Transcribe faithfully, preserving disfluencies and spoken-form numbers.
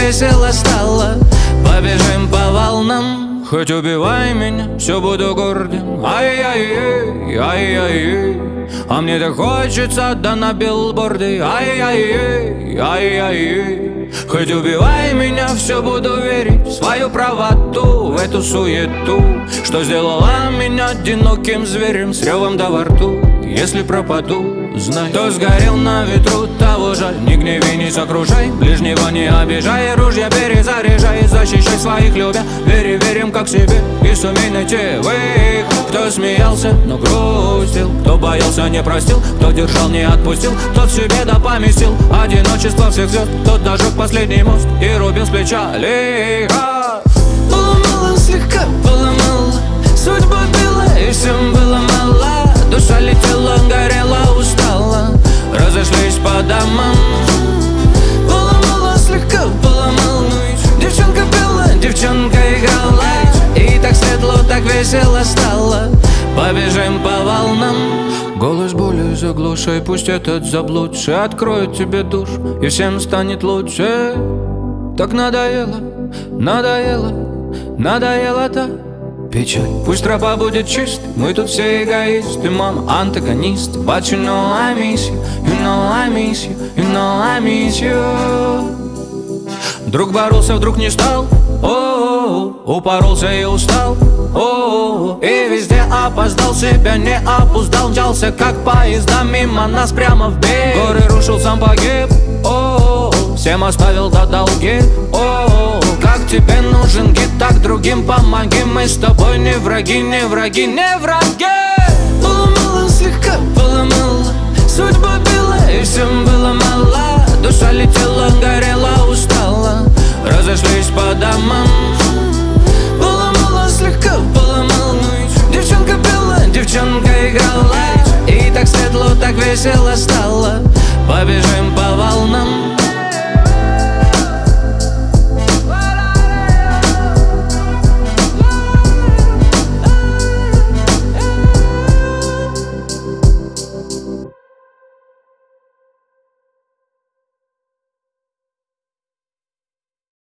весело стало. Побежим по волнам. Хоть убивай меня, все буду гордым. Ай-яй-яй, ай-яй-яй. А мне так хочется, да на билборды. Ай-яй-яй, ай-яй-яй. Хоть убивай меня, все буду верить в свою правоту, в эту суету, что сделала меня одиноким зверем с ревом да во рту. Если пропаду, знай, кто сгорел на ветру, того жаль. Не гневи, не сокрушай, ближнего не обижай. Ружья перезаряжай, защищай своих любя. Вери, верим как себе и сумей найти выход. Кто смеялся, но грустил, кто боялся, не простил, кто держал, не отпустил, тот в себе да поместил одиночество всех звезд. Тот дожег последний мост и рубил с плеча лихо. Было мало, слегка было мало, судьба била и всем было мало. Душа летела, горела, устала, разошлись по домам. Было мало, слегка было мало. Девчонка пела, девчонка играла, и так светло, так весело стало. Побежим по волнам. Голос боли заглушай, пусть этот заблудший откроет тебе душу, и всем станет лучше. Так надоело, надоело, надоело-то печаль. Пусть тропа будет чистой, мы тут все эгоисты. Мама антагонист. But you know I miss you, you know I miss you, you know I miss you. Друг боролся, вдруг не стал, о-о-о. Упоролся и устал, о-о-о. И везде опоздал, себя не опуздал. Мчался как поезда мимо нас прямо в бег. Горы рушил, сам погиб, о-о-о. Всем оставил до долги, о-о-о. Как тебе нужен гид, так другим помоги. Мы с тобой не враги, не враги, не враги. Было мало, слегка было мало, судьба била и всем было мало. Душа летела, горела, устала, разошлись по домам. Было мало, слегка было мало. Девчонка пела, девчонка играла, и так светло, так весело стало. Побежим по волнам.